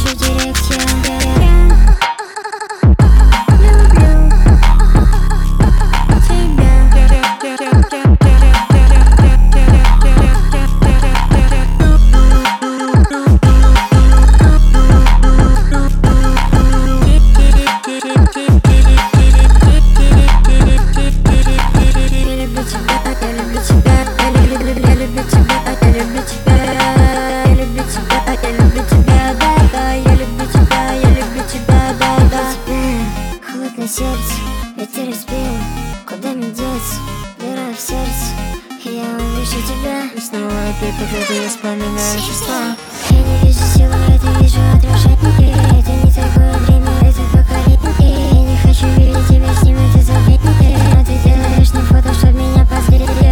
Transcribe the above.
напиши в директ, я сердце, ветер избил, куда мне деться, дыра в сердце, я увижу тебя. И снова опять проклятые вспоминаю чувства. Я не вижу силуэта, вижу отражение. Это не такое время, это поколение. Я не хочу видеть тебя с ним, это забвение. Но ты делаешь мне фото, чтоб меня позрели.